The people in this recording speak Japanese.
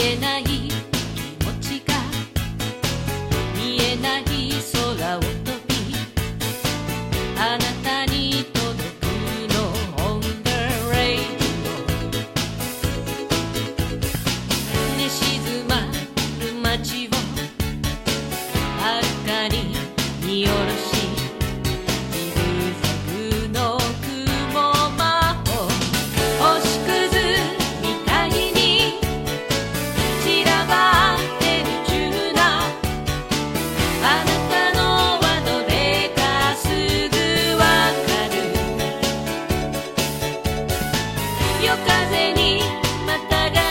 えない気持ちが見えない空を飛びあなたに届くの On the radio 寝静まる街をはるかに見下ろし風にまたが